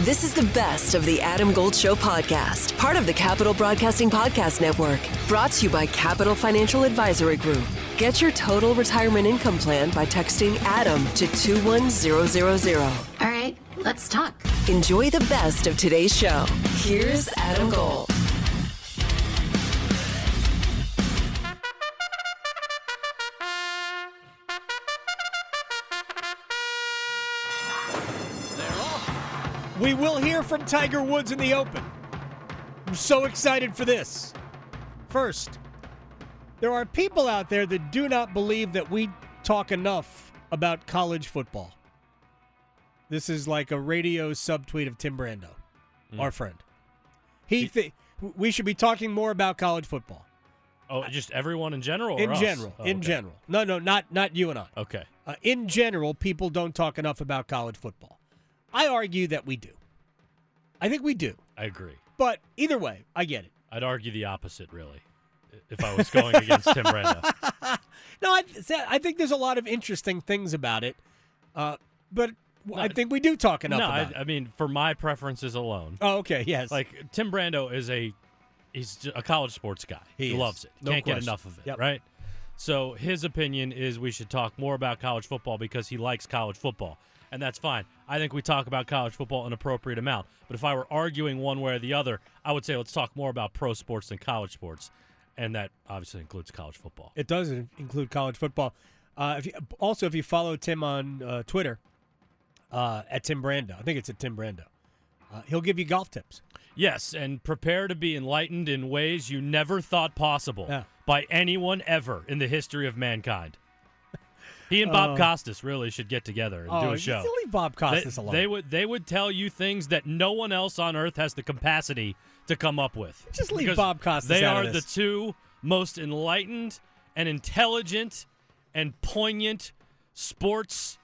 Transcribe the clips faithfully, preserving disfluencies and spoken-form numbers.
This is the best of the Adam Gold Show podcast, part of the Capital Broadcasting Podcast Network. Brought to you by Capital Financial Advisory Group. Get your total retirement income plan by texting ADAM to two one zero zero zero. All right, let's talk. Enjoy the best of today's show. Here's Adam Gold. We will hear from Tiger Woods in the Open. I'm so excited for this. First, there are people out there that do not believe that we talk enough about college football. This is like a radio subtweet of Tim Brando, mm. our friend. He th- we should be talking more about college football. Oh, just everyone in general? Or in us? general. Oh, in okay. general. No, no, not not you and I. Okay. Uh, in general, people don't talk enough about college football. I argue that we do. I think we do. I agree. But either way, I get it. I'd argue the opposite, really, if I was going against Tim Brando. No, I, I think there's a lot of interesting things about it, uh, but no, I think we do talk enough no, about I, it. I mean, for my preferences alone. Oh, okay, yes. Like, Tim Brando is a he's a college sports guy. He, he is. loves it. No Can't question. get enough of it, Yep. right? So his opinion is we should talk more about college football because he likes college football. And that's fine. I think we talk about college football an appropriate amount. But if I were arguing one way or the other, I would say let's talk more about pro sports than college sports. And that obviously includes college football. It does include college football. Uh, if you, also, if you follow Tim on uh, Twitter, uh, at Tim Brando, I think it's at Tim Brando, uh, he'll give you golf tips. Yes, and prepare to be enlightened in ways you never thought possible yeah. by anyone ever in the history of mankind. He and Bob uh, Costas really should get together and oh, do a show. You leave Bob Costas they, alone. They would they would tell you things that no one else on earth has the capacity to come up with. Just leave Because Bob Costas They out are of the this. two most enlightened and intelligent and poignant sports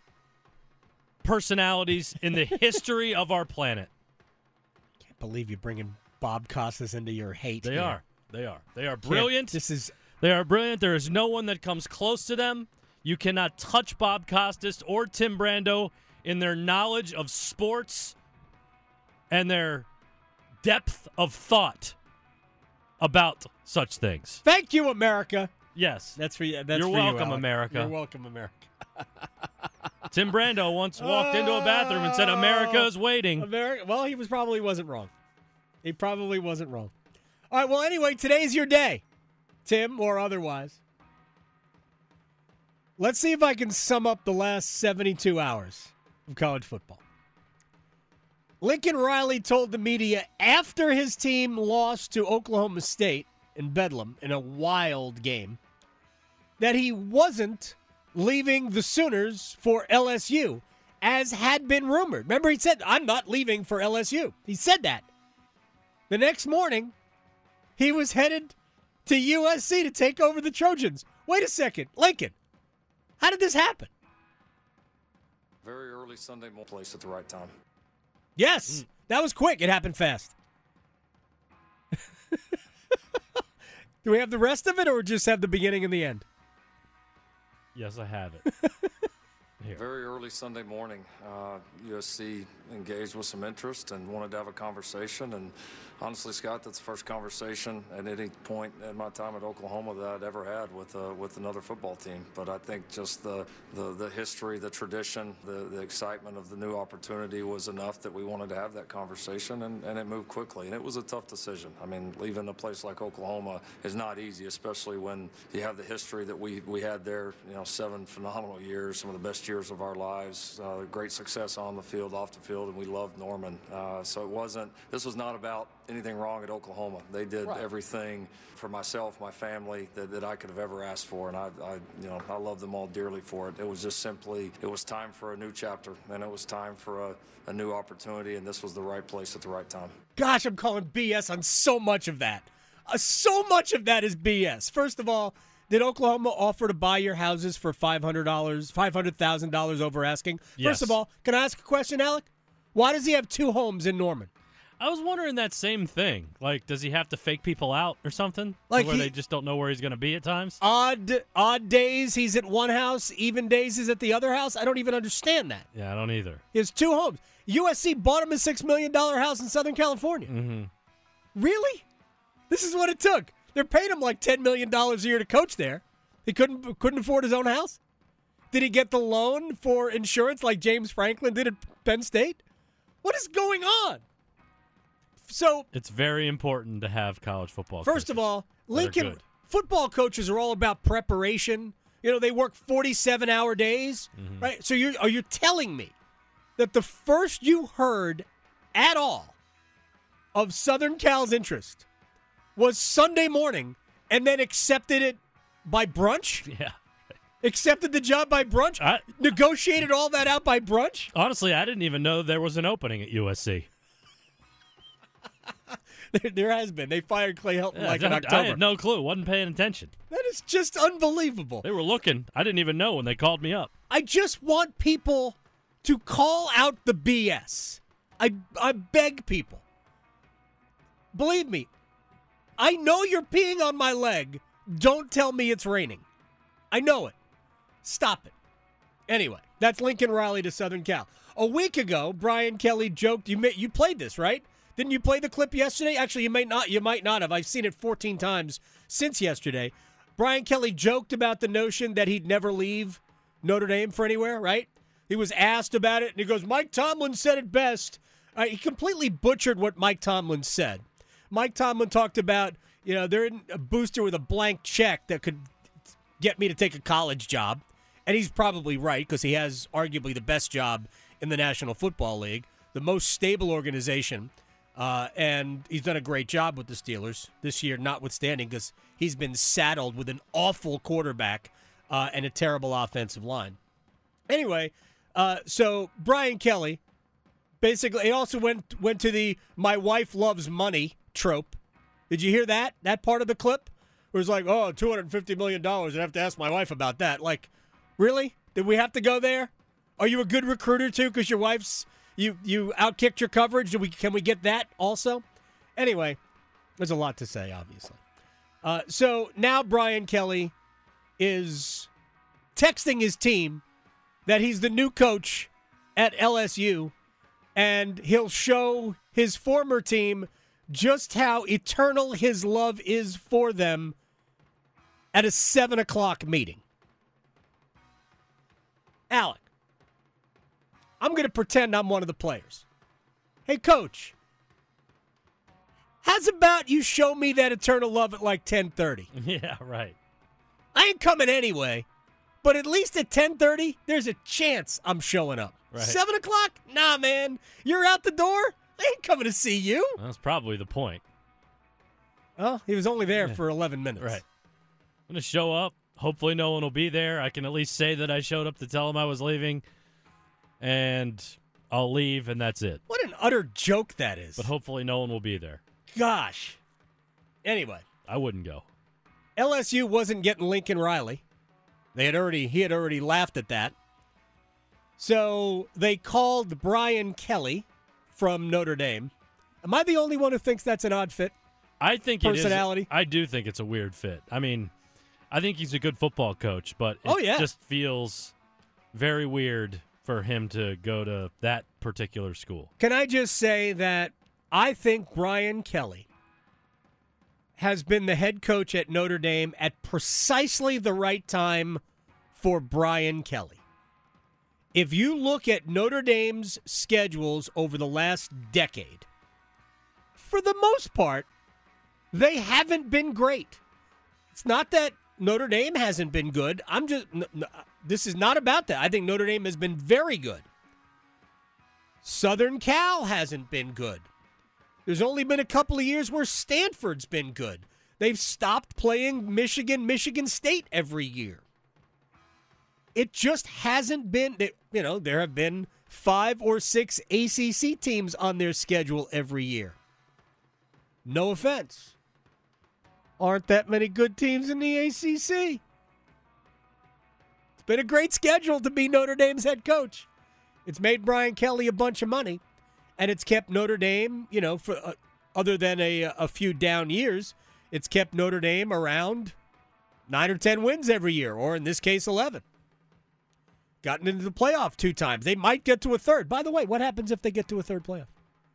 personalities in the history of our planet. Can't believe you're bringing Bob Costas into your hate. They here. are. They are. They are brilliant. Can't, this is. They are brilliant. There is no one that comes close to them. You cannot touch Bob Costas or Tim Brando in their knowledge of sports and their depth of thought about such things. Thank you, America. Yes. That's for you. That's You're for welcome, you, America. You're welcome, America. Tim Brando once walked into a bathroom and said, America is waiting. America. Well, he was probably wasn't wrong. He probably wasn't wrong. All right, well, anyway, today's your day, Tim, or otherwise. Let's see if I can sum up the last seventy-two hours of college football. Lincoln Riley told the media after his team lost to Oklahoma State in Bedlam in a wild game that he wasn't leaving the Sooners for L S U, as had been rumored. Remember, he said, I'm not leaving for L S U. He said that. The next morning, he was headed to U S C to take over the Trojans. Wait a second, Lincoln. How did this happen? Very early Sunday morning, place at the right time. Yes, mm. that was quick. It happened fast. Do we have the rest of it, or just have the beginning and the end? Yes, I have it. Here. Very early Sunday morning, uh, U S C engaged with some interest and wanted to have a conversation. And honestly, Scott, that's the first conversation at any point in my time at Oklahoma that I'd ever had with uh, with another football team. But I think just the the, the history, the tradition, the, the excitement of the new opportunity was enough that we wanted to have that conversation, and, and it moved quickly. And it was a tough decision. I mean, leaving a place like Oklahoma is not easy, especially when you have the history that we, we had there, you know, seven phenomenal years, some of the best years of our lives, uh, great success on the field, off the field, and we loved Norman. Uh, so it wasn't, this was not about anything wrong at Oklahoma. They did right. everything for myself, my family, that, that I could have ever asked for, and I, I, you know, I love them all dearly for it. It was just simply, it was time for a new chapter, and it was time for a, a new opportunity, and this was the right place at the right time. Gosh, I'm calling B S on so much of that. Uh, so much of that is B S. First of all, did Oklahoma offer to buy your houses for five hundred dollars, five hundred thousand dollars over asking? Yes. First of all, can I ask a question, Alec? Why does he have two homes in Norman? I was wondering that same thing. Like, does he have to fake people out or something? Like where he- they just don't know where he's going to be at times? Odd, odd days he's at one house, even days he's at the other house. I don't even understand that. Yeah, I don't either. He has two homes. U S C bought him a six million dollars house in Southern California. Mm-hmm. Really? This is what it took. They're paying him like ten million dollars a year to coach there. He couldn't couldn't afford his own house? Did he get the loan for insurance like James Franklin did at Penn State? What is going on? So, It's very important to have college football first coaches of all, that are Lincoln good. football coaches are all about preparation. You know, they work forty-seven hour days, Mm-hmm. right? So you are you telling me that the first you heard at all of Southern Cal's interest was Sunday morning and then accepted it by brunch? Yeah. Accepted the job by brunch? I- Negotiated all that out by brunch? Honestly, I didn't even know there was an opening at U S C. There, there has been. They fired Clay Helton Yeah, like in I, October. I had no clue. Wasn't paying attention. That is just unbelievable. They were looking. I didn't even know when they called me up. I just want people to call out the B S. I I beg people. Believe me, I know you're peeing on my leg. Don't tell me it's raining. I know it. Stop it. Anyway, that's Lincoln Riley to Southern Cal. A week ago, Brian Kelly joked. You may, you played this, right? Didn't you play the clip yesterday? Actually, you may not. You might not have. I've seen it fourteen times since yesterday. Brian Kelly joked about the notion that he'd never leave Notre Dame for anywhere, right? He was asked about it, and he goes, Mike Tomlin said it best. Uh, he completely butchered what Mike Tomlin said. Mike Tomlin talked about, you know, they're in a booster with a blank check that could get me to take a college job. And he's probably right because he has arguably the best job in the National Football League, the most stable organization. Uh, and he's done a great job with the Steelers this year, notwithstanding, because he's been saddled with an awful quarterback uh, and a terrible offensive line. Anyway, uh, so Brian Kelly basically he also went went to the "my wife loves money" trope. Did you hear that? That part of the clip? It was like, oh, two hundred fifty million dollars. I'd have to ask my wife about that. Like, really? Did we have to go there? Are you a good recruiter, too, because your wife's, you you outkicked your coverage? Do we, can we get that also? Anyway, there's a lot to say, obviously. Uh, so now Brian Kelly is texting his team that he's the new coach at L S U, and he'll show his former team just how eternal his love is for them at a seven o'clock meeting. Alec, I'm going to pretend I'm one of the players. Hey, coach, how's about you show me that eternal love at like ten thirty? Yeah, right. I ain't coming anyway, but at least at ten thirty, there's a chance I'm showing up. Right. seven o'clock? Nah, man. You're out the door? I ain't coming to see you. That's probably the point. Well, he was only there Yeah. for eleven minutes. Right. I'm going to show up. Hopefully no one will be there. I can at least say that I showed up to tell them I was leaving, and I'll leave, and that's it. What an utter joke that is. But hopefully no one will be there. Gosh. Anyway, I wouldn't go. L S U wasn't getting Lincoln Riley. They had already he had already laughed at that. So they called Brian Kelly from Notre Dame. Am I the only one who thinks that's an odd fit? I think Personality? It is, I do think it's a weird fit. I mean, I think he's a good football coach, but it Oh, yeah. just feels very weird for him to go to that particular school. Can I just say that I think Brian Kelly has been the head coach at Notre Dame at precisely the right time for Brian Kelly. If you look at Notre Dame's schedules over the last decade, for the most part, they haven't been great. It's not that Notre Dame hasn't been good. I'm just n- n- this is not about that. I think Notre Dame has been very good. Southern Cal hasn't been good. There's only been a couple of years where Stanford's been good. They've stopped playing Michigan, Michigan State every year. It just hasn't been, you know, there have been five or six A C C teams on their schedule every year. No offense. Aren't that many good teams in the A C C? It's been a great schedule to be Notre Dame's head coach. It's made Brian Kelly a bunch of money. and it's kept Notre Dame, you know, for uh, other than a a few down years, it's kept Notre Dame around nine or ten wins every year, or in this case, eleven. Gotten into the playoff two times. They might get to a third. By the way, what happens if they get to a third playoff?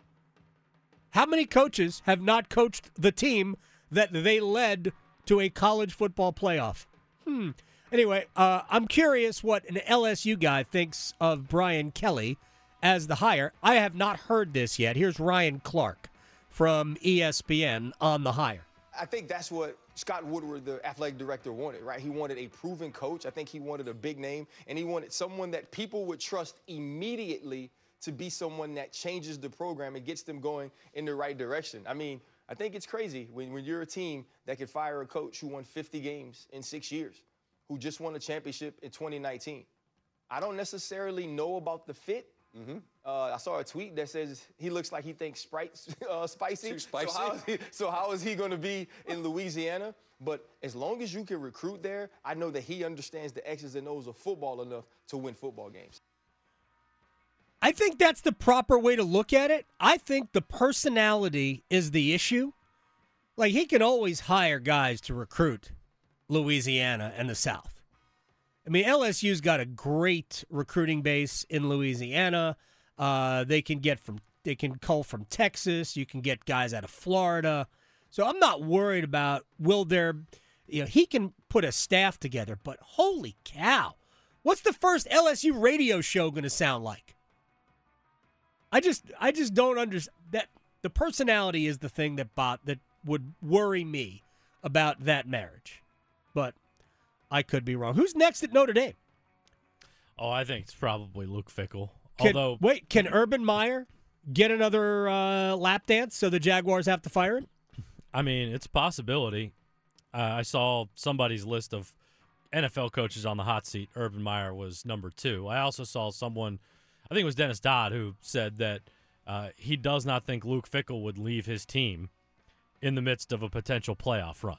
How many coaches have not coached the team that they led to a college football playoff? Hmm. Anyway, uh, I'm curious what an L S U guy thinks of Brian Kelly as the hire. I have not heard this yet. Here's Ryan Clark from E S P N on the hire. I think that's what Scott Woodward, the athletic director, wanted, right? He wanted a proven coach. I think he wanted a big name, and he wanted someone that people would trust immediately to be someone that changes the program and gets them going in the right direction. I mean, I think it's crazy when, when you're a team that could fire a coach who won fifty games in six years, who just won a championship in twenty nineteen. I don't necessarily know about the fit. Mm-hmm. Uh, I saw a tweet that says he looks like he thinks Sprite's uh, spicy. Too spicy. So how is he, so how is he going to be in Louisiana? But as long as you can recruit there, I know that he understands the X's and O's of football enough to win football games. I think that's the proper way to look at it. I think the personality is the issue. Like, he can always hire guys to recruit Louisiana and the South. I mean, L S U's got a great recruiting base in Louisiana. Uh, they can get from they can cull from Texas. You can get guys out of Florida. So I'm not worried about will there, you know, he can put a staff together. But holy cow, what's the first L S U radio show going to sound like? I just I just don't understand that. The personality is the thing that bot that would worry me about that marriage, but I could be wrong. Who's next at Notre Dame? Oh, I think it's probably Luke Fickell. Can, Although, wait, can Urban Meyer get another uh, lap dance so the Jaguars have to fire him? I mean, it's a possibility. Uh, I saw somebody's list of N F L coaches on the hot seat. Urban Meyer was number two. I also saw someone, I think it was Dennis Dodd, who said that uh, he does not think Luke Fickell would leave his team in the midst of a potential playoff run.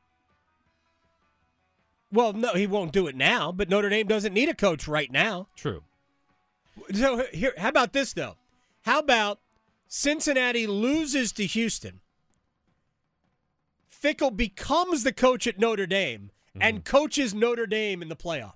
Well, no, he won't do it now, but Notre Dame doesn't need a coach right now. True. So here, how about this, though? How about Cincinnati loses to Houston, Fickell becomes the coach at Notre Dame, mm-hmm. and coaches Notre Dame in the playoff?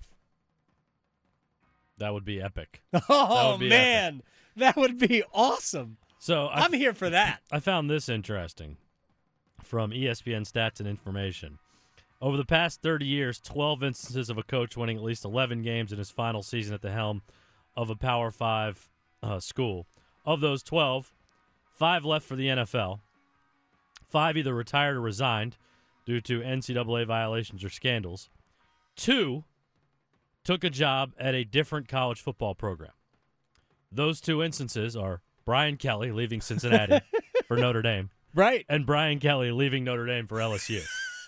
That would be epic. Oh, would be man. Epic. That would be awesome. So I, I'm here for that. I found this interesting from E S P N Stats and Information. Over the past thirty years, twelve instances of a coach winning at least eleven games in his final season at the helm of a Power Five uh, school. Of those twelve, five left for the N F L. Five either retired or resigned due to N C double A violations or scandals. Two took a job at a different college football program. Those two instances are Brian Kelly leaving Cincinnati for Notre Dame. Right. And Brian Kelly leaving Notre Dame for L S U.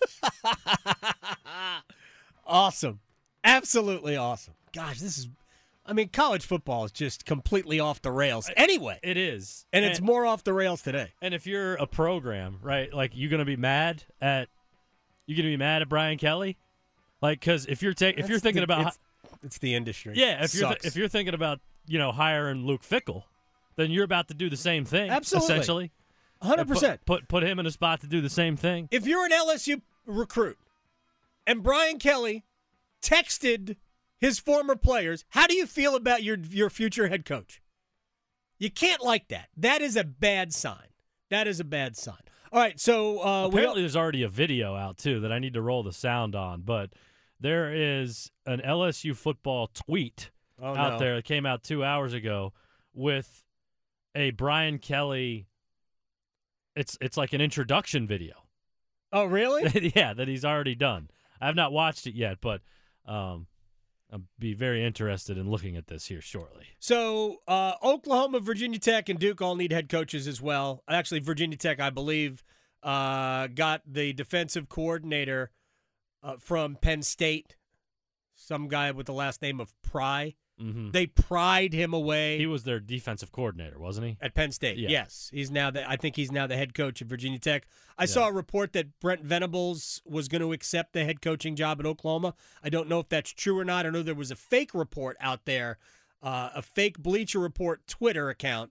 Awesome. Absolutely awesome. Gosh, this is, I mean, college football is just completely off the rails anyway. It is. And, and it's more off the rails today. And if you're a program, right, like you're going to be mad at, you're going to be mad at Brian Kelly? Like, because if you're, ta- if you're thinking the, about. It's, it's the industry. Yeah, if you're, th- Sucks. if you're thinking about, you know, hiring Luke Fickell, then you're about to do the same thing. Absolutely. Essentially. one hundred percent. Put, put, put him in a spot to do the same thing. If you're an L S U recruit and Brian Kelly texted his former players, how do you feel about your your future head coach? You can't like that. That is a bad sign. That is a bad sign. All right, so uh, apparently we, there's already a video out too that I need to roll the sound on, but there is an L S U football tweet oh, out no. there that came out two hours ago with a Brian Kelly. It's it's like an introduction video. Oh, really? Yeah, that he's already done. I have not watched it yet, but um, I'll be very interested in looking at this here shortly. So uh, Oklahoma, Virginia Tech, and Duke all need head coaches as well. Actually, Virginia Tech, I believe, uh, got the defensive coordinator uh, from Penn State, some guy with the last name of Pry. Mm-hmm. They pried him away. He was their defensive coordinator, wasn't he? At Penn State, yeah. Yes. He's now the, I think he's now the head coach at Virginia Tech. I yeah. saw a report that Brent Venables was going to accept the head coaching job at Oklahoma. I don't know if that's true or not. I know there was a fake report out there, uh, a fake Bleacher Report Twitter account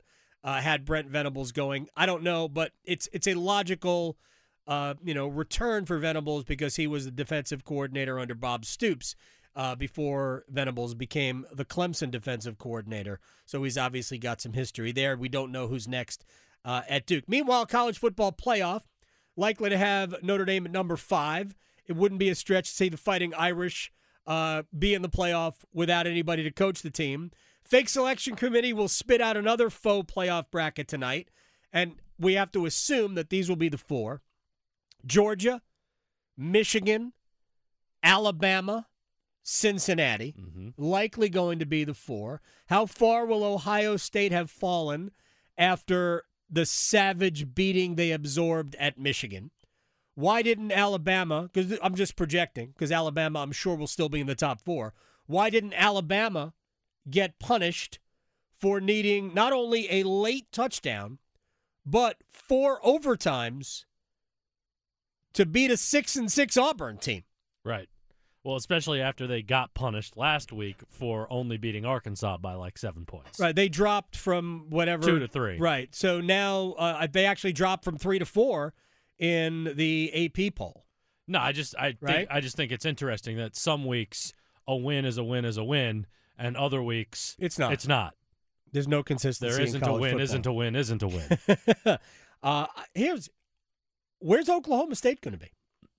uh, had Brent Venables going. I don't know, but it's it's a logical uh, you know, return for Venables because he was the defensive coordinator under Bob Stoops uh, before Venables became the Clemson defensive coordinator. So he's obviously got some history there. We don't know who's next uh, at Duke. Meanwhile, college football playoff, likely to have Notre Dame at number five. It wouldn't be a stretch to see the Fighting Irish uh, be in the playoff without anybody to coach the team. Fake Selection Committee will spit out another faux playoff bracket tonight, and we have to assume that these will be the four. Georgia, Michigan, Alabama, Cincinnati, mm-hmm. likely going to be the four. How far will Ohio State have fallen after the savage beating they absorbed at Michigan? Why didn't Alabama, because I'm just projecting, because Alabama I'm sure will still be in the top four. Why didn't Alabama get punished for needing not only a late touchdown, but four overtimes to beat a six and six Auburn team? Right. Well, especially after they got punished last week for only beating Arkansas by like seven points. Right. They dropped from whatever. Two to three. Right. So now uh, they actually dropped from three to four in the A P poll. No, I just I right? think I just think it's interesting that some weeks a win is a win is a win, and other weeks it's not. It's not. There's no consistency. There isn't in a win, football. isn't a win, isn't a win. uh, here's where's Oklahoma State going to be?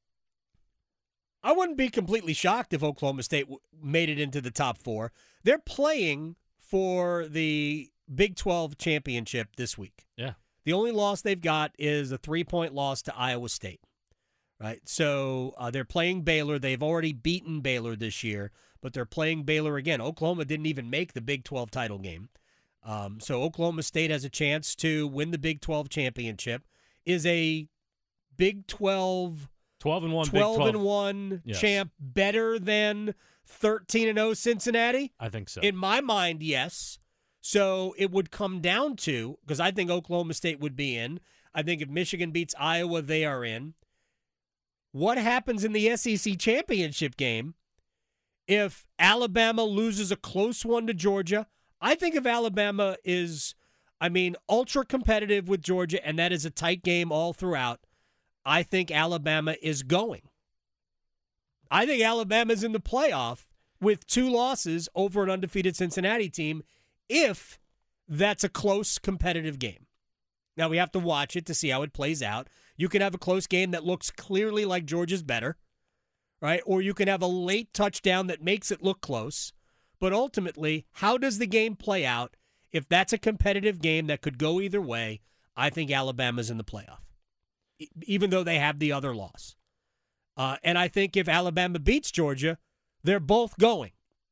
I wouldn't be completely shocked if Oklahoma State w- made it into the top four. They're playing for the Big twelve championship this week. Yeah. The only loss they've got is a three-point loss to Iowa State. Right? So uh, they're playing Baylor. They've already beaten Baylor this year, but they're playing Baylor again. Oklahoma didn't even make the Big twelve title game. Um, so Oklahoma State has a chance to win the Big twelve championship. Is a Big twelve twelve and one twelve Big twelve and one yes. champ better than thirteen and oh Cincinnati? I think so. In my mind, yes. So it would come down to, because I think Oklahoma State would be in. I think if Michigan beats Iowa, they are in. What happens in the S E C championship game if Alabama loses a close one to Georgia? I think if Alabama is, I mean, ultra competitive with Georgia, and that is a tight game all throughout, I think Alabama is going. I think Alabama's in the playoff with two losses over an undefeated Cincinnati team if that's a close competitive game. Now, we have to watch it to see how it plays out. You can have a close game that looks clearly like Georgia's better, right? Or you can have a late touchdown that makes it look close. But ultimately, how does the game play out? If that's a competitive game that could go either way, I think Alabama's in the playoff, e- even though they have the other loss. Uh, and I think if Alabama beats Georgia, they're both going.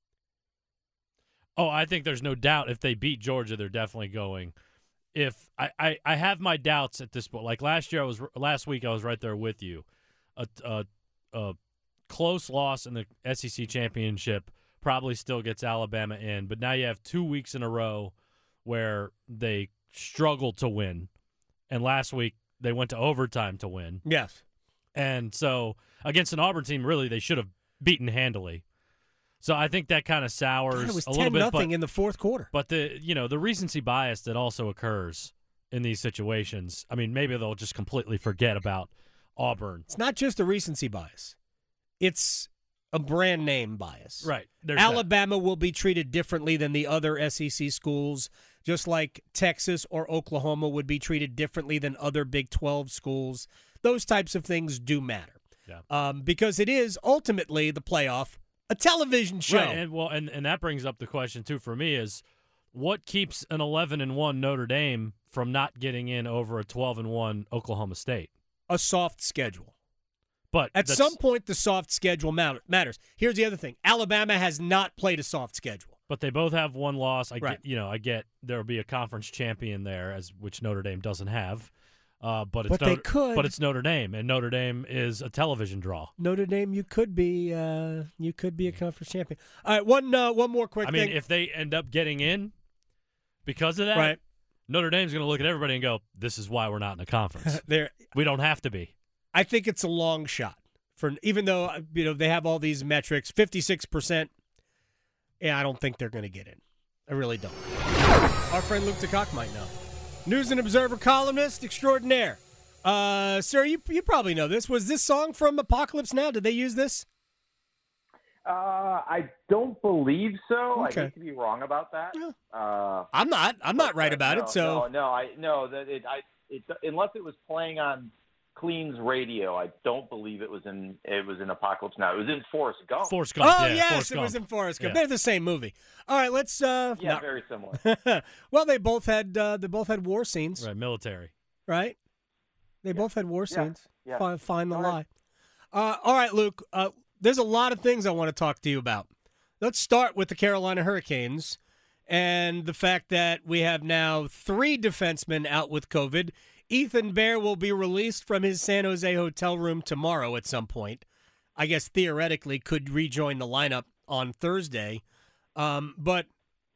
Oh, I think there's no doubt if they beat Georgia, they're definitely going. If I, I, I have my doubts at this point. Like last year, I was last week, I was right there with you. A, a, a close loss in the S E C championship probably still gets Alabama in, but now you have two weeks in a row where they struggled to win, and last week they went to overtime to win. Yes, and so against an Auburn team, really they should have beaten handily. So I think that kind of sours God, it was a little ten bit. nothing but, in the fourth quarter. But the you know the recency bias that also occurs in these situations. I mean, maybe they'll just completely forget about Auburn. It's not just a recency bias; it's a brand name bias. Right. There's Alabama that. will be treated differently than the other S E C schools, just like Texas or Oklahoma would be treated differently than other Big twelve schools. Those types of things do matter. Yeah. Um, because it is ultimately the playoff. A television show. Right, and well, and, and that brings up the question too for me is what keeps an eleven and one Notre Dame from not getting in over a twelve and one Oklahoma State? A soft schedule. But at some point, the soft schedule matters. Here's the other thing: Alabama has not played a soft schedule. But they both have one loss. I right. get, you know, I get there will be a conference champion there, as which Notre Dame doesn't have. Uh, but it's but Notre, they could. But it's Notre Dame, and Notre Dame is a television draw. Notre Dame, you could be, uh, you could be a conference champion. All right, one, uh, one more quick I thing. I mean, if they end up getting in because of that, right. Notre Dame's going to look at everybody and go, "This is why we're not in a conference. We don't have to be." I think it's a long shot for, even though you know they have all these metrics, fifty-six percent. Yeah, I don't think they're going to get in. I really don't. Our friend Luke DeCock might know. News and Observer columnist extraordinaire. Uh, sir, you you probably know this. Was this song from Apocalypse Now? Did they use this? Uh, I don't believe so. Okay. I hate to be wrong about that. Yeah. Uh, I'm not. I'm not right about no, it. So no, no, I no that it, I it, unless it was playing on Clean's radio, I don't believe it was in it was in Apocalypse Now. It was in Forrest Gump. Forrest Gump. Oh yeah, yes, Forrest it Gump. was in Forrest Gump. Yeah. They're the same movie. All right, let's. Uh, Yeah, not- very similar. well, they both had. Uh, they both had war scenes, Right, military. right? They both had war Yeah, scenes. yeah. Find, find the All lie. right. Uh, all right, Luke. Uh, there's a lot of things I want to talk to you about. Let's start with the Carolina Hurricanes and the fact that we have now three defensemen out with COVID. Ethan Bear will be released from his San Jose hotel room tomorrow at some point. I guess theoretically could rejoin the lineup on Thursday. Um, but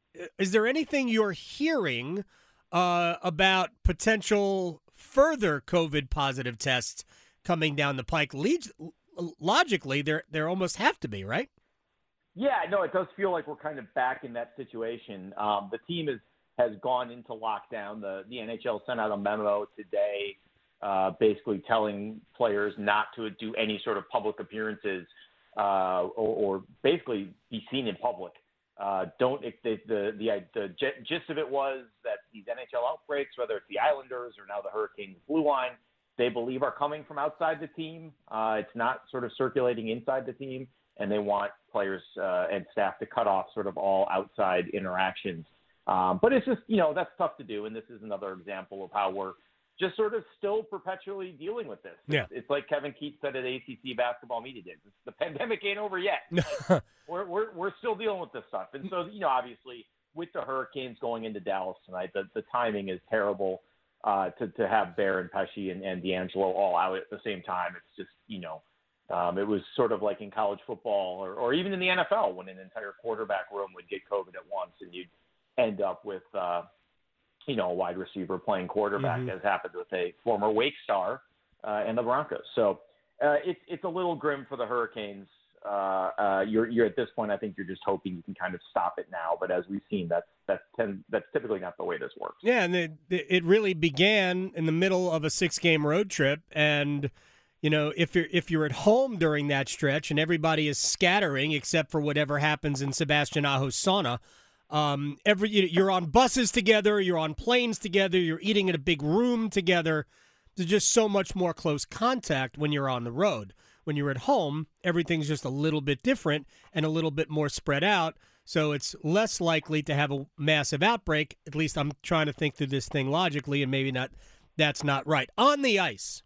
is there anything you're hearing uh, about potential further COVID positive tests coming down the pike? Le- logically, there there almost have to be, right? Yeah, no, it does feel like we're kind of back in that situation. Um, the team is, has gone into lockdown. The, the N H L sent out a memo today uh, basically telling players not to do any sort of public appearances uh, or, or basically be seen in public. Uh, don't the the, the the gist of it was that these N H L outbreaks, whether it's the Islanders or now the Hurricanes blue line, they believe are coming from outside the team. Uh, it's not sort of circulating inside the team. And they want players uh, and staff to cut off sort of all outside interactions. Um, but it's just, you know, that's tough to do. And this is another example of how we're just sort of still perpetually dealing with this. Yeah. It's, it's like Kevin Keats said at A C C Basketball Media Days. The pandemic ain't over yet. we're, we're, we're still dealing with this stuff. And so, you know, obviously with the Hurricanes going into Dallas tonight, the, the timing is terrible uh, to, to have Bear and Pesci and, and D'Angelo all out at the same time. It's just, you know, Um, it was sort of like in college football or, or even in the N F L when an entire quarterback room would get COVID at once and you'd end up with, uh, you know, a wide receiver playing quarterback, Mm-hmm. as happened with a former Wake star uh, and the Broncos. So uh, it's it's a little grim for the Hurricanes. Uh, uh, you're you're at this point, I think you're just hoping you can kind of stop it now. But as we've seen, that's that's ten, that's typically not the way this works. Yeah, and it, it really began in the middle of a six-game road trip, and you know, if you're if you're at home during that stretch and everybody is scattering except for whatever happens in Sebastian Aho's sauna, um, every you're on buses together, you're on planes together, you're eating in a big room together. There's just so much more close contact when you're on the road. When you're at home, everything's just a little bit different and a little bit more spread out. So it's less likely to have a massive outbreak. At least I'm trying to think through this thing logically, and maybe not. That's not right. On the ice.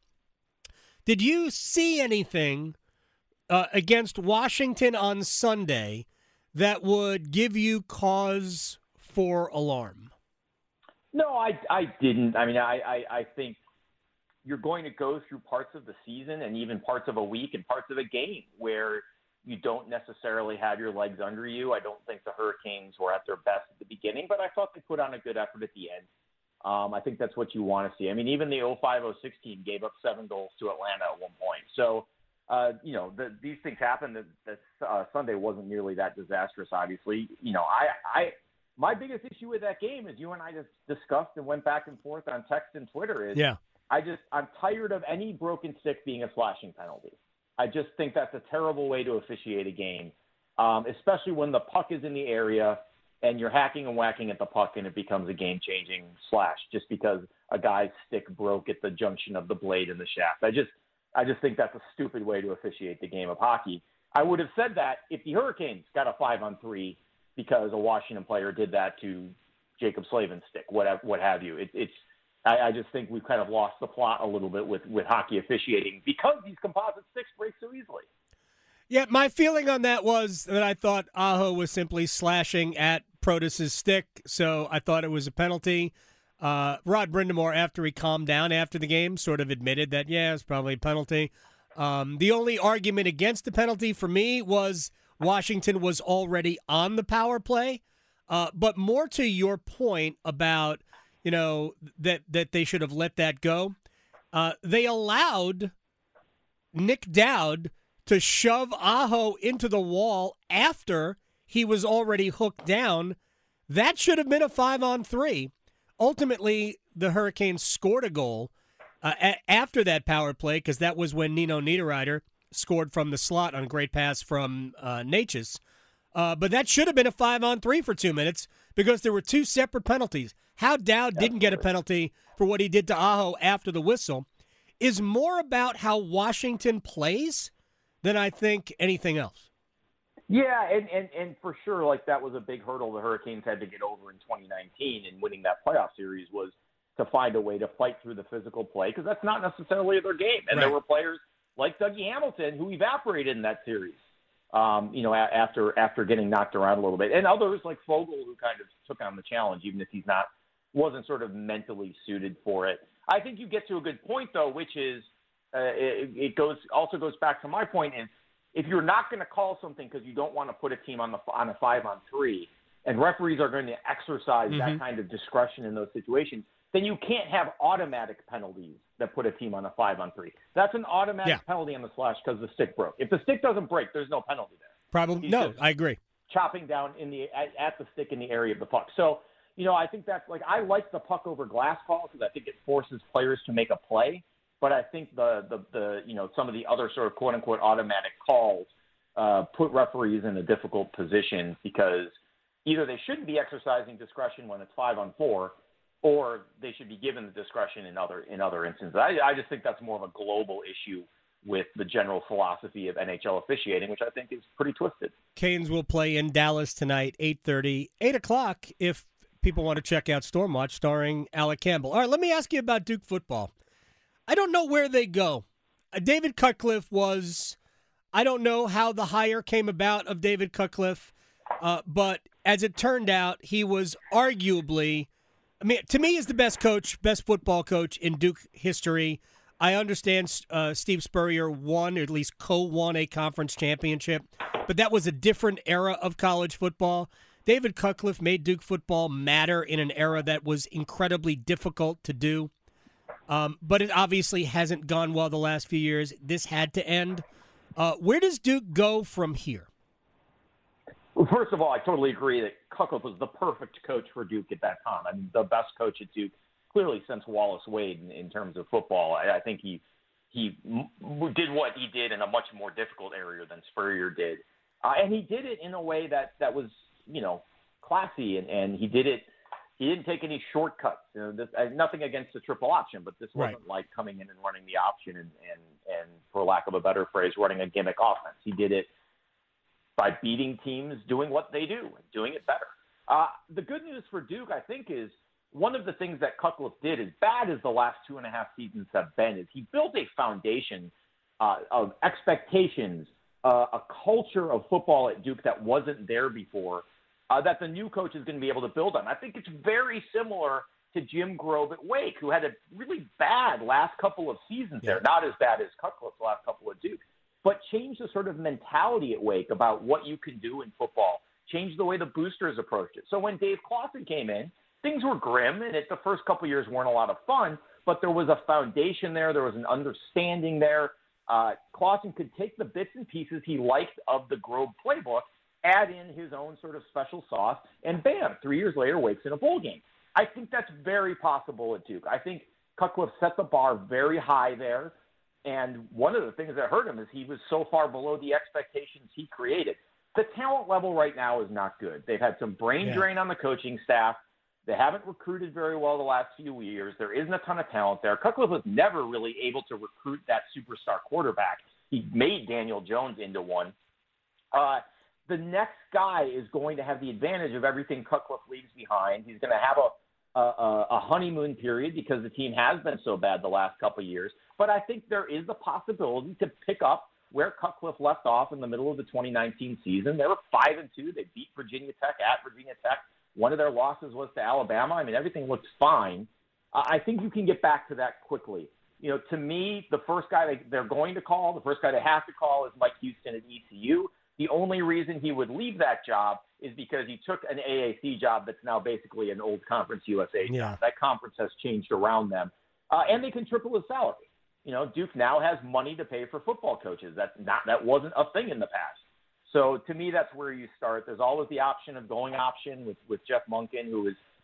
Did you see anything uh, against Washington on Sunday that would give you cause for alarm? No, I, I didn't. I mean, I, I, I think you're going to go through parts of the season and even parts of a week and parts of a game where you don't necessarily have your legs under you. I don't think the Hurricanes were at their best at the beginning, but I thought they put on a good effort at the end. Um, I think that's what you want to see. I mean, even the oh five oh six team gave up seven goals to Atlanta at one point. So, uh, you know, the, these things happen. That, that uh, Sunday wasn't nearly that disastrous, obviously. You know, I, I, my biggest issue with that game, as you and I just discussed and went back and forth on text and Twitter, is yeah. I just I'm tired of any broken stick being a slashing penalty. I just think that's a terrible way to officiate a game, um, especially when the puck is in the area and you're hacking and whacking at the puck and it becomes a game-changing slash just because a guy's stick broke at the junction of the blade and the shaft. I just I just think that's a stupid way to officiate the game of hockey. I would have said that if the Hurricanes got a five-on-three because a Washington player did that to Jacob Slavin's stick, whatever, what have you. It, it's I, I just think we've kind of lost the plot a little bit with, with hockey officiating because these composite sticks break so easily. Yeah, my feeling on that was that I thought Aho was simply slashing at Protas's stick, so I thought it was a penalty. Uh, Rod Brindamore, after he calmed down after the game, sort of admitted that, yeah, it's probably a penalty. Um, the only argument against the penalty for me was Washington was already on the power play. Uh, but more to your point about, you know, that, that they should have let that go, uh, they allowed Nick Dowd to shove Aho into the wall after he was already hooked down. That should have been a five-on-three. ultimately, the Hurricanes scored a goal uh, a- after that power play because that was when Nino Niederreiter scored from the slot on a great pass from uh, Natchez. Uh, but that should have been a five-on-three for two minutes because there were two separate penalties. How Dowd didn't get a penalty for what he did to Aho after the whistle is more about how Washington plays than I think anything else. Yeah, and, and, and for sure, like that was a big hurdle the Hurricanes had to get over in twenty nineteen in winning that playoff series was to find a way to fight through the physical play because that's not necessarily their game. And right. there were players like Dougie Hamilton who evaporated in that series, um, you know, a- after after getting knocked around a little bit. And others like Fogle who kind of took on the challenge, even if he's not, wasn't sort of mentally suited for it. I think you get to a good point, though, which is uh, it, it goes also goes back to my point is if you're not going to call something because you don't want to put a team on the on a five on three, and referees are going to exercise mm-hmm. that kind of discretion in those situations, then you can't have automatic penalties that put a team on a five on three. That's an automatic yeah. penalty on the slash because the stick broke. If the stick doesn't break, there's no penalty there. Probably He's no. I agree. Chopping down in the at, at the stick in the area of the puck. So. You know, I think that's like I like the puck over glass call because I think it forces players to make a play. But I think the the, the you know some of the other sort of quote unquote automatic calls uh, put referees in a difficult position because either they shouldn't be exercising discretion when it's five on four, or they should be given the discretion in other in other instances. I, I just think that's more of a global issue with the general philosophy of N H L officiating, which I think is pretty twisted. Canes will play in Dallas tonight, eight thirty, eight o'clock. If people want to check out Stormwatch starring Alec Campbell. All right, let me ask you about Duke football. I don't know where they go. Uh, David Cutcliffe was, I don't know how the hire came about of David Cutcliffe, uh, but as it turned out, he was arguably, I mean, to me, is the best coach, best football coach in Duke history. I understand uh, Steve Spurrier won, or at least co-won a conference championship, but that was a different era of college football. David Cutcliffe made Duke football matter in an era that was incredibly difficult to do. Um, but it obviously hasn't gone well the last few years. This had to end. Uh, where does Duke go from here? Well, first of all, I totally agree that Cutcliffe was the perfect coach for Duke at that time. I mean, the best coach at Duke, clearly since Wallace Wade in, in terms of football. I, I think he he m- did what he did in a much more difficult area than Spurrier did. Uh, and he did it in a way that, that was, you know, classy, and, and he did it. He didn't take any shortcuts. You know, this, uh, nothing against the triple option, but this wasn't right. like coming in and running the option and, and, and, for lack of a better phrase, running a gimmick offense. He did it by beating teams, doing what they do, and doing it better. Uh, the good news for Duke, I think, is one of the things that Cutcliffe did, as bad as the last two and a half seasons have been, is he built a foundation uh, of expectations, uh, a culture of football at Duke that wasn't there before, uh, that the new coach is going to be able to build on. I think it's very similar to Jim Grobe at Wake, who had a really bad last couple of seasons yeah. there, not as bad as Cutcliffe's last couple at Duke, but changed the sort of mentality at Wake about what you can do in football, changed the way the boosters approached it. So when Dave Clawson came in, things were grim, and it, the first couple of years weren't a lot of fun, but there was a foundation there. There was an understanding there. Uh, Clawson could take the bits and pieces he liked of the Grobe playbook, add in his own sort of special sauce, and bam, three years later, Wake's in a bowl game. I think that's very possible at Duke. I think Cutcliffe set the bar very high there, and one of the things that hurt him is he was so far below the expectations he created. The talent level right now is not good. They've had some brain yeah. drain on the coaching staff. They haven't recruited very well the last few years. There isn't a ton of talent there. Cutcliffe was never really able to recruit that superstar quarterback. He made Daniel Jones into one. Uh, the next guy is going to have the advantage of everything Cutcliffe leaves behind. He's going to have a, a, a honeymoon period because the team has been so bad the last couple of years. But I think there is the possibility to pick up where Cutcliffe left off in the middle of the twenty nineteen season. They were five and two. They beat Virginia Tech at Virginia Tech. One of their losses was to Alabama. I mean, everything looks fine. Uh, I think you can get back to that quickly. You know, to me, the first guy they, they're going to call, the first guy they have to call is Mike Houston at E C U. The only reason he would leave that job is because he took an A A C job that's now basically an old Conference U S A job. Yeah. That conference has changed around them. Uh, and they can triple his salary. You know, Duke now has money to pay for football coaches. That's not, that wasn't a thing in the past. So to me, that's where you start. There's always the option of going option with, with Jeff Monken, who is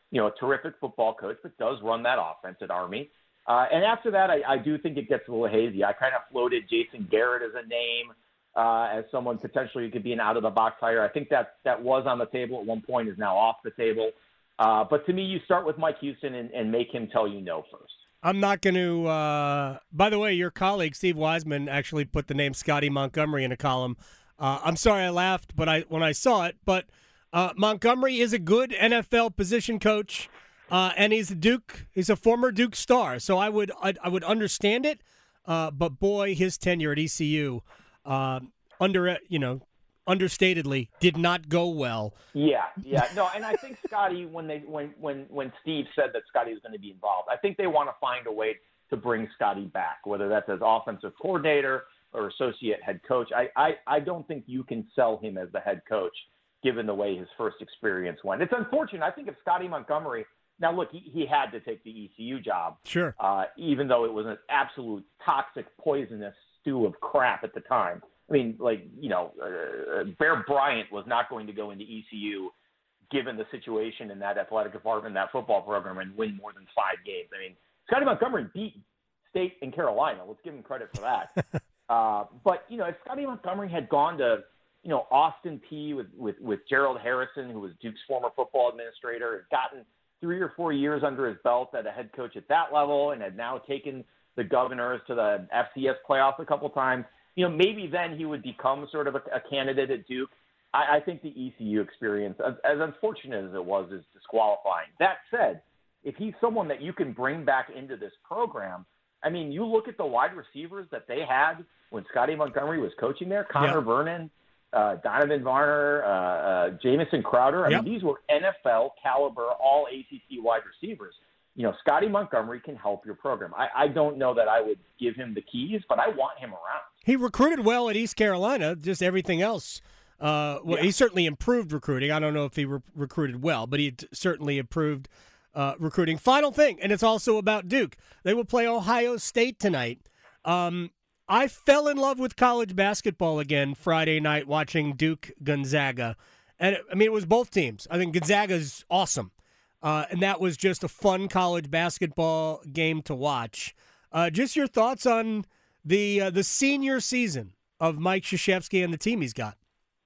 you know, a terrific football coach, but does run that offense at Army. Uh, and after that, I, I do think it gets a little hazy. I kind of floated Jason Garrett as a name, uh, as someone potentially who could be an out-of-the-box hire. I think that that was on the table at one point, is now off the table. Uh, but to me, you start with Mike Houston and, and make him tell you no first. I'm not going to uh, – by the way, your colleague, Steve Wiseman, actually put the name Scotty Montgomery in a column. Uh, I'm sorry I laughed but I when I saw it, but uh, Montgomery is a good N F L position coach, uh, and he's a Duke. He's a former Duke star, so I would I, I would understand it. Uh, but boy, his tenure at E C U, uh, under you know, understatedly, did not go well. Yeah, yeah, no, and I think Scotty, when they when when when Steve said that Scotty was going to be involved, I think they want to find a way to bring Scotty back, whether that's as offensive coordinator or associate head coach. I, I, I don't think you can sell him as the head coach, given the way his first experience went. It's unfortunate. I think if Scotty Montgomery, now look, he, he had to take the E C U job. Sure. Uh, even though it was an absolute toxic, poisonous stew of crap at the time. I mean, like, you know, uh, Bear Bryant was not going to go into E C U given the situation in that athletic department, that football program, and win more than five games. I mean, Scotty Montgomery beat State and Carolina. Let's give him credit for that. Uh, but, you know, if Scotty Montgomery had gone to, you know, Austin Peay with, with, with Gerald Harrison, who was Duke's former football administrator, had gotten three or four years under his belt as a head coach at that level and had now taken the Governors to the F C S playoffs a couple times, you know, maybe then he would become sort of a, a candidate at Duke. I, I think the E C U experience, as, as unfortunate as it was, is disqualifying. That said, if he's someone that you can bring back into this program, I mean, you look at the wide receivers that they had when Scotty Montgomery was coaching there, Connor yep. Vernon, uh, Donovan Varner, uh, uh, Jamison Crowder. I yep. mean, these were N F L caliber, all A C C wide receivers. You know, Scotty Montgomery can help your program. I, I don't know that I would give him the keys, but I want him around. He recruited well at East Carolina, just everything else. Uh, well, yeah. He certainly improved recruiting. I don't know if he re- recruited well, but he certainly improved uh, recruiting. Final thing, and it's also about Duke. They will play Ohio State tonight. Um, I fell in love with college basketball again Friday night watching Duke Gonzaga. And, I mean, it was both teams. I think Gonzaga's awesome. Uh, and that was just a fun college basketball game to watch. Uh, just your thoughts on the uh, the senior season of Mike Krzyzewski and the team he's got.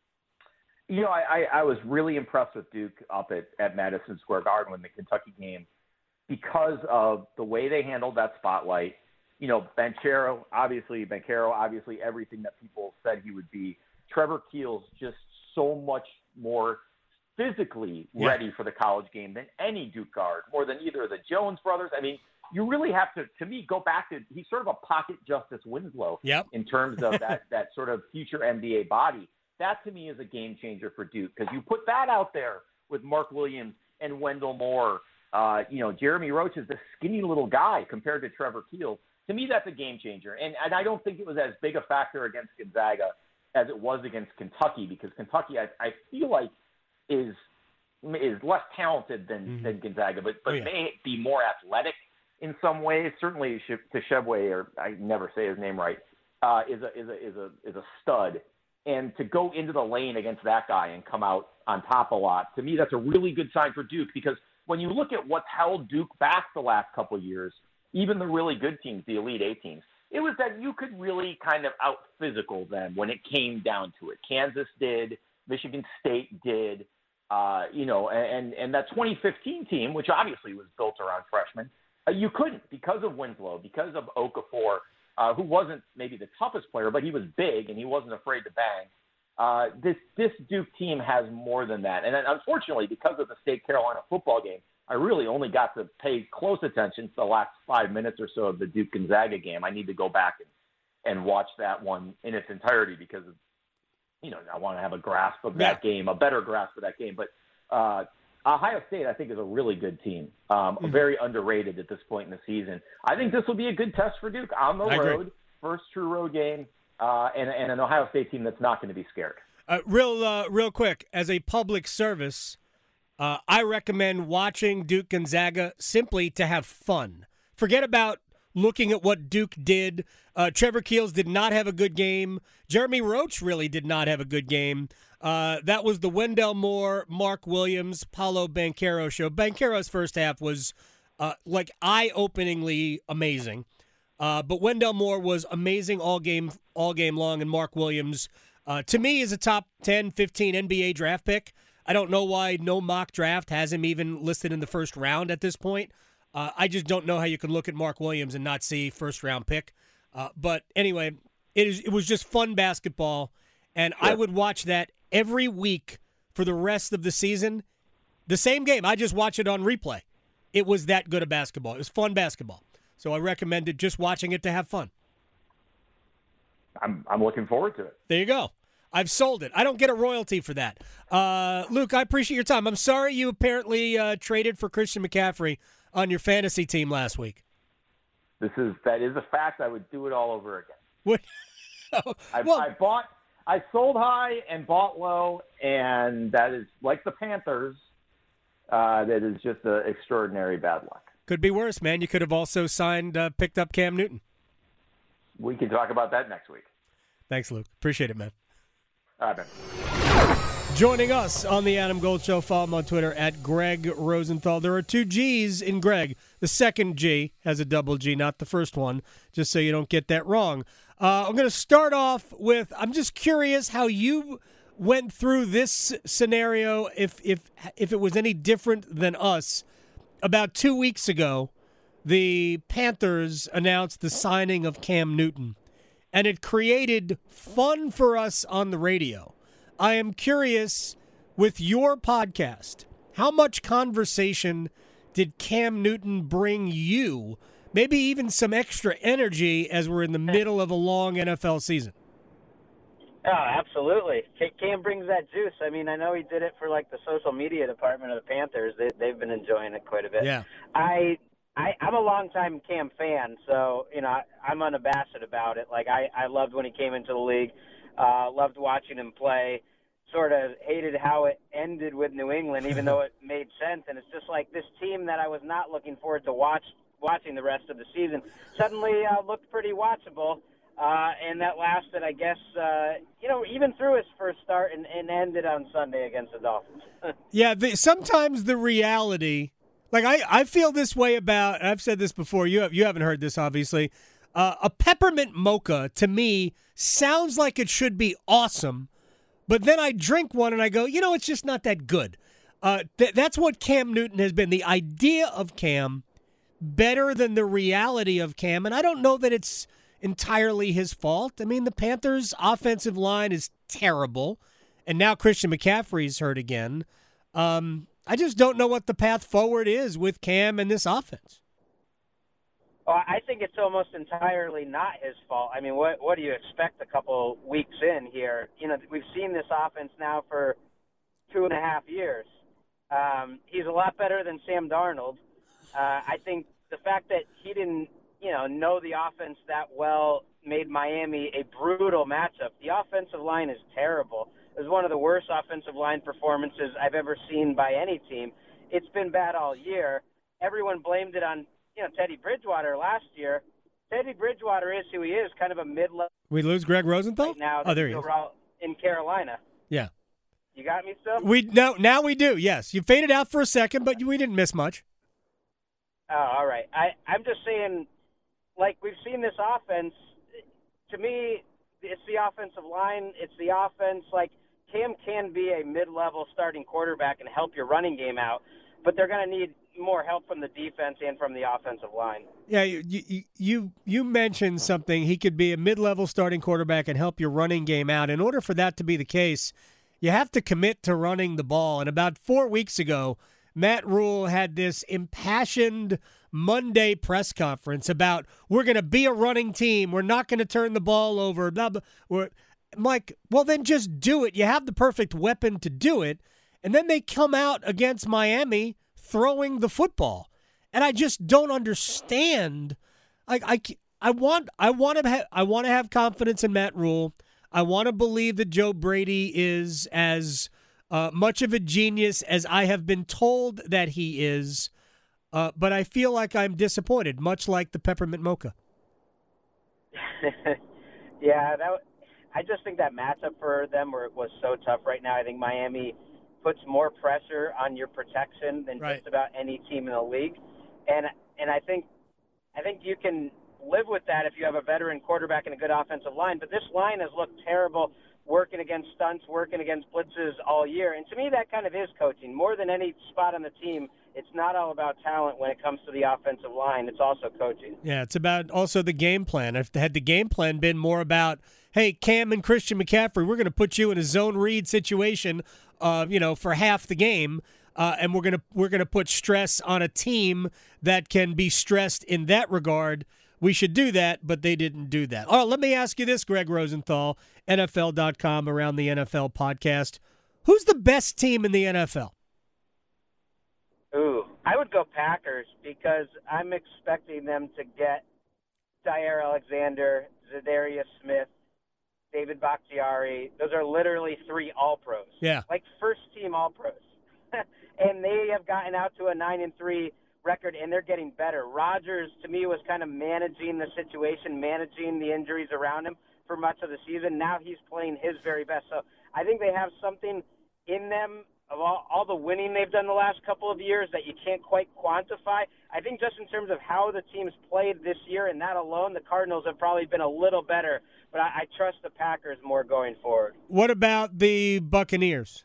You know, I, I, I was really impressed with Duke up at, at Madison Square Garden in the Kentucky game because of the way they handled that spotlight. You know, Banchero, obviously, Banchero, obviously everything that people said he would be. Trevor Keels just so much more physically yeah. ready for the college game than any Duke guard, more than either of the Jones brothers. I mean, you really have to, to me, go back to, he's sort of a pocket Justice Winslow yep. in terms of that, that sort of future N B A body. That, to me, is a game changer for Duke because you put that out there with Mark Williams and Wendell Moore. Uh, you know, Jeremy Roach is the skinny little guy compared to Trevor Keels. To me, that's a game changer. And, and I don't think it was as big a factor against Gonzaga as it was against Kentucky because Kentucky, I, I feel like, is is less talented than, mm-hmm. than Gonzaga, but, but oh, yeah. may be more athletic in some ways. Certainly, Tshiebwe, or I never say his name right, uh, is a is a is a is a stud. And to go into the lane against that guy and come out on top a lot, to me, that's a really good sign for Duke because when you look at what's held Duke back the last couple of years, even the really good teams, the Elite Eight teams, it was that you could really kind of out-physical them when it came down to it. Kansas did, Michigan State did, uh, you know, and, and that twenty fifteen team, which obviously was built around freshmen, uh, you couldn't because of Winslow, because of Okafor, uh, who wasn't maybe the toughest player, but he was big and he wasn't afraid to bang. Uh, this this Duke team has more than that. And then unfortunately, because of the State Carolina football game, I really only got to pay close attention to the last five minutes or so of the Duke Gonzaga game. I need to go back and, and watch that one in its entirety because of, you know, I want to have a grasp of that yeah. game, a better grasp of that game. But uh, Ohio State, I think, is a really good team, um, mm-hmm. very underrated at this point in the season. I think this will be a good test for Duke on the I road, agree. first true road game, uh, and, and an Ohio State team that's not going to be scared. Uh, real, uh, real quick, as a public service, uh, I recommend watching Duke Gonzaga simply to have fun. Forget about looking at what Duke did. Uh, Trevor Keels did not have a good game. Jeremy Roach really did not have a good game. Uh, that was the Wendell Moore, Mark Williams, Paolo Banchero show. Banchero's first half was uh, like eye-openingly amazing. Uh, but Wendell Moore was amazing all game all game long, and Mark Williams, uh, to me, is a top ten, fifteen N B A draft pick. I don't know why no mock draft has him even listed in the first round at this point. Uh, I just don't know how you can look at Mark Williams and not see first-round pick. Uh, but anyway, it is it was just fun basketball, and sure. I would watch that every week for the rest of the season. The same game, I just watch it on replay. It was that good of basketball. It was fun basketball. So I recommended just watching it to have fun. I'm I'm looking forward to it. There you go. I've sold it. I don't get a royalty for that. Uh, Luke, I appreciate your time. I'm sorry you apparently uh, traded for Christian McCaffrey on your fantasy team last week. This is that is a fact. I would do it all over again. What? I, well, I bought, I sold high and bought low, and that is like the Panthers. Uh, that is just an extraordinary bad luck. Could be worse, man. You could have also signed, uh, picked up Cam Newton. We can talk about that next week. Thanks, Luke. Appreciate it, man. All right, man. Joining us on the Adam Gold Show, follow him on Twitter at Greg Rosenthal. There are two G's in Greg. The second G has a double G, not the first one, just so you don't get that wrong. Uh, I'm going to start off with, I'm just curious how you went through this scenario, if if if it was any different than us. About two weeks ago, the Panthers announced the signing of Cam Newton, and it created fun for us on the radio. I am curious, with your podcast, how much conversation did Cam Newton bring you? Maybe even some extra energy as we're in the middle of a long N F L season. Oh, absolutely. Cam brings that juice. I mean, I know he did it for, like, the social media department of the Panthers. They, they've been enjoying it quite a bit. Yeah. I, I, I'm a longtime Cam fan, so, you know, I, I'm unabashed about it. Like, I, I loved when he came into the league, uh, loved watching him play, sort of hated how it ended with New England, even though it made sense. And it's just like this team that I was not looking forward to watch watching the rest of the season suddenly uh, looked pretty watchable. Uh, and that lasted, I guess, uh, you know, even through his first start and, and ended on Sunday against the Dolphins. yeah, the, sometimes the reality, like I, I feel this way about, and I've said this before, you have, you haven't heard this, obviously, uh, a peppermint mocha, to me, sounds like it should be awesome, but then I drink one and I go, you know, it's just not that good. Uh, th- that's what Cam Newton has been. The idea of Cam, better than the reality of Cam, and I don't know that it's entirely his fault. I mean, the Panthers' offensive line is terrible, and now Christian McCaffrey's hurt again. Um, I just don't know what the path forward is with Cam and this offense. Well, I think it's almost entirely not his fault. I mean, what what do you expect a couple weeks in here? You know, we've seen this offense now for two and a half years. Um, he's a lot better than Sam Darnold. Uh, I think the fact that he didn't you know, know the offense that well made Miami a brutal matchup. The offensive line is terrible. It was one of the worst offensive line performances I've ever seen by any team. It's been bad all year. Everyone blamed it on, you know, Teddy Bridgewater last year. Teddy Bridgewater is who he is, kind of a mid-level. We lose Greg Rosenthal? Right now, oh, there he is. In Carolina. Yeah. You got me still? We no, now we do, yes. You faded out for a second, but we didn't miss much. Oh, all right. I, I'm just saying, like, we've seen this offense. To me, it's the offensive line. It's the offense. Like, Cam can be a mid-level starting quarterback and help your running game out, but they're going to need more help from the defense and from the offensive line. Yeah, you, you you you mentioned something. He could be a mid-level starting quarterback and help your running game out. In order for that to be the case, you have to commit to running the ball. And about four weeks ago, Matt Rule had this impassioned Monday press conference about we're going to be a running team. We're not going to turn the ball over. Blah, blah. We're, I'm like, well, then just do it. You have the perfect weapon to do it. And then they come out against Miami throwing the football. And I just don't understand. Like I, I want I want to have I want to have confidence in Matt Rule. I want to believe that Joe Brady is as uh, much of a genius as I have been told that he is. Uh, but I feel like I'm disappointed, much like the peppermint mocha. yeah, that I just think that matchup for them were, was so tough right now. I think Miami puts more pressure on your protection than Right. just about any team in the league, and and I think I think you can live with that if you have a veteran quarterback and a good offensive line. But this line has looked terrible, working against stunts, working against blitzes all year, and to me that kind of is coaching more than any spot on the team. It's not all about talent when it comes to the offensive line. It's also coaching. Yeah, it's about also the game plan. If had the game plan been more about, hey, Cam and Christian McCaffrey, we're going to put you in a zone read situation, uh, you know, for half the game, uh, and we're going to we're going to put stress on a team that can be stressed in that regard. We should do that, but they didn't do that. All right, let me ask you this, Greg Rosenthal, N F L dot com, Around the N F L podcast. Who's the best team in the N F L? Ooh, I would go Packers because I'm expecting them to get Jaire Alexander, Zadarius Smith, David Bakhtiari. Those are literally three All-Pros. Yeah. Like first-team All-Pros. And they have gotten out to a nine and three record, and they're getting better. Rodgers, to me, was kind of managing the situation, managing the injuries around him for much of the season. Now he's playing his very best. So I think they have something in them of all, all the winning they've done the last couple of years that you can't quite quantify. I think just in terms of how the teams played this year and that alone, the Cardinals have probably been a little better, but I, I trust the Packers more going forward. What about the Buccaneers?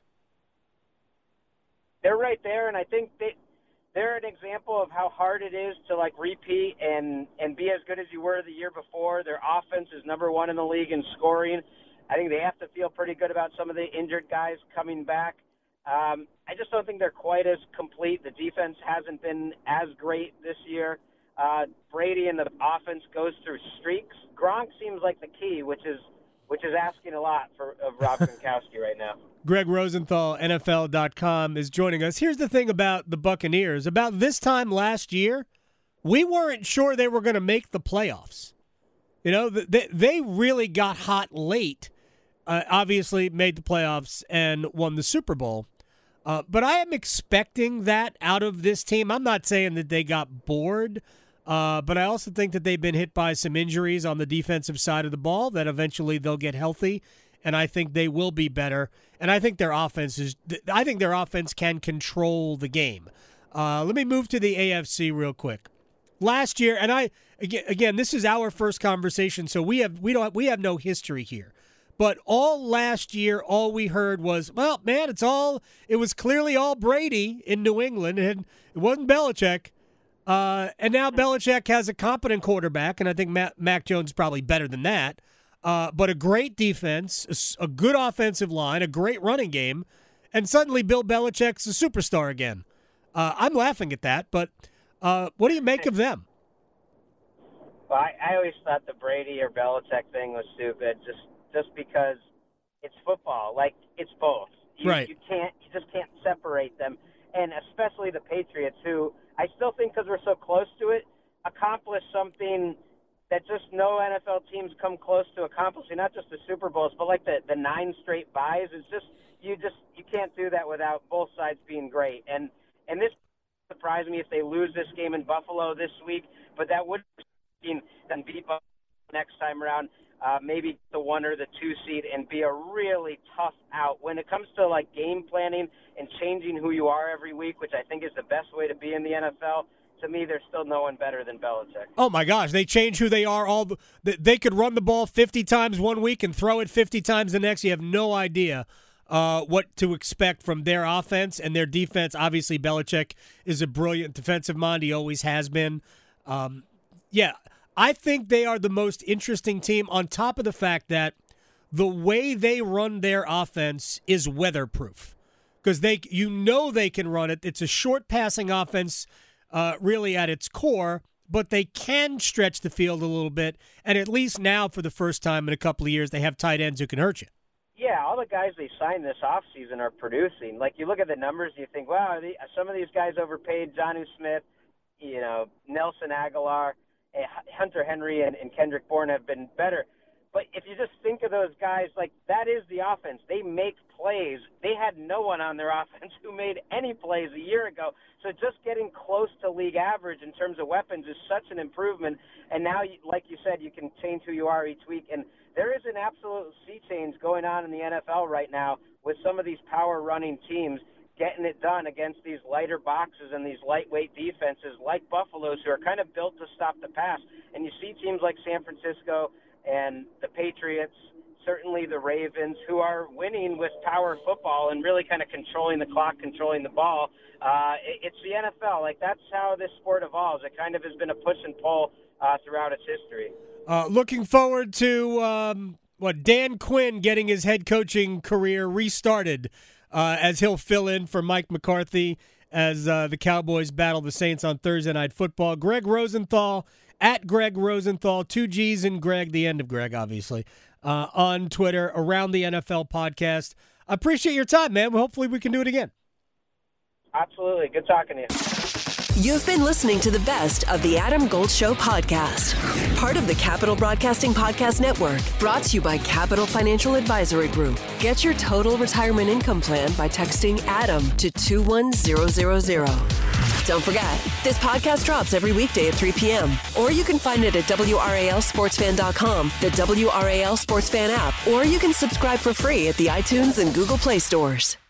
They're right there, and I think they, they're an example of how hard it is to, like, repeat and, and be as good as you were the year before. Their offense is number one in the league in scoring. I think they have to feel pretty good about some of the injured guys coming back. Um, I just don't think they're quite as complete. The defense hasn't been as great this year. Uh, Brady and the offense goes through streaks. Gronk seems like the key, which is which is asking a lot for of Rob Gronkowski right now. Greg Rosenthal, N F L dot com, is joining us. Here's the thing about the Buccaneers. About this time last year, we weren't sure they were going to make the playoffs. You know, they, they really got hot late, uh, obviously made the playoffs and won the Super Bowl. Uh, but I am expecting that out of this team. I'm not saying that they got bored, uh, but I also think that they've been hit by some injuries on the defensive side of the ball that eventually they'll get healthy, and I think they will be better. And I think their offense is. I think their offense can control the game. Uh, let me move to the A F C real quick. Last year, and I again, again, this is our first conversation, so we have we don't we have no history here. But all last year, all we heard was, well, man, it's all, it was clearly all Brady in New England, and it wasn't Belichick. Uh, and now Belichick has a competent quarterback, and I think Matt, Mac Jones is probably better than that. Uh, but a great defense, a, a good offensive line, a great running game, and suddenly Bill Belichick's a superstar again. Uh, I'm laughing at that, but uh, what do you make of them? Well, I, I always thought the Brady or Belichick thing was stupid, just just because it's football. Like, it's both. You, right. You can't, you just can't separate them. And especially the Patriots, who I still think, because we're so close to it, accomplished something that just no N F L teams come close to accomplishing. Not just the Super Bowls, but like the, the nine straight buys. It's just you just you can't do that without both sides being great. And and this surprise me if they lose this game in Buffalo this week, but that would mean them beat Buffalo next time around. Uh, maybe the one or the two seed, and be a really tough out when it comes to like game planning and changing who you are every week, which I think is the best way to be in the N F L. To me, there's still no one better than Belichick. Oh my gosh, they change who they are. All the, they could run the ball fifty times one week and throw it fifty times the next. You have no idea uh, what to expect from their offense and their defense. Obviously, Belichick is a brilliant defensive mind. He always has been. Um, yeah. I think they are the most interesting team, on top of the fact that the way they run their offense is weatherproof, because they, you know, they can run it. It's a short passing offense, uh, really at its core, but they can stretch the field a little bit. And at least now, for the first time in a couple of years, they have tight ends who can hurt you. Yeah, all the guys they signed this offseason are producing. Like, you look at the numbers, and you think, wow, the, some of these guys overpaid. Jonnu Smith, you know, Nelson Aguilar, Hunter Henry and, and Kendrick Bourne have been better. But if you just think of those guys, like, that is the offense. They make plays. They had no one on their offense who made any plays a year ago. So just getting close to league average in terms of weapons is such an improvement. And now, like you said, you can change who you are each week. And there is an absolute sea change going on in the N F L right now with some of these power-running teams getting it done against these lighter boxes and these lightweight defenses like Buffalo's, who are kind of built to stop the pass. And you see teams like San Francisco and the Patriots, certainly the Ravens, who are winning with power football and really kind of controlling the clock, controlling the ball. Uh, it, it's the N F L. Like, that's how this sport evolves. It kind of has been a push and pull uh, throughout its history. Uh, looking forward to, um, what, Dan Quinn getting his head coaching career restarted uh, as he'll fill in for Mike McCarthy as uh, the Cowboys battle the Saints on Thursday Night Football. Greg Rosenthal, at Greg Rosenthal, two G's in Greg, the end of Greg, obviously, uh, on Twitter, Around the N F L podcast. I appreciate your time, man. Hopefully we can do it again. Absolutely. Good talking to you. You've been listening to the best of the Adam Gold Show podcast, part of the Capital Broadcasting Podcast Network, brought to you by Capital Financial Advisory Group. Get your total retirement income plan by texting ADAM to two one zero zero zero. Don't forget, this podcast drops every weekday at three p.m., or you can find it at W R A L sports fan dot com, the W R A L Sports Fan app, or you can subscribe for free at the iTunes and Google Play stores.